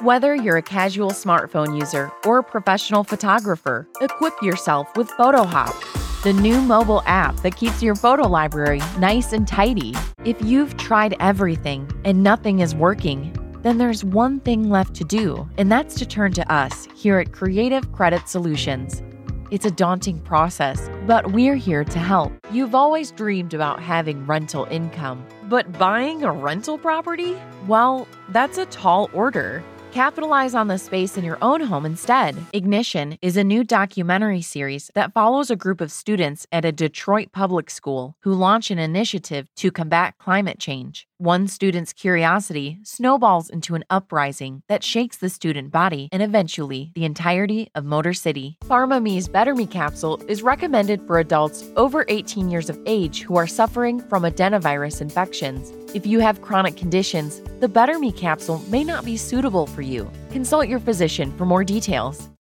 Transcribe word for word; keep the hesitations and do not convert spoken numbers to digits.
Whether you're a casual smartphone user or a professional photographer, equip yourself with PhotoHop, the new mobile app that keeps your photo library nice and tidy. If you've tried everything and nothing is working, then there's one thing left to do, and that's to turn to us here at Creative Credit Solutions. It's a daunting process, but we're here to help. You've always dreamed about having rental income, but buying a rental property? Well, that's a tall order. Capitalize on the space in your own home instead. Ignition is a new documentary series that follows a group of students at a Detroit public school who launch an initiative to combat climate change. One student's curiosity snowballs into an uprising that shakes the student body and eventually the entirety of Motor City. PharmaMe's Better Me capsule is recommended for adults over eighteen years of age who are suffering from adenovirus infections. If you have chronic conditions, the Better Me capsule may not be suitable for you. Consult your physician for more details.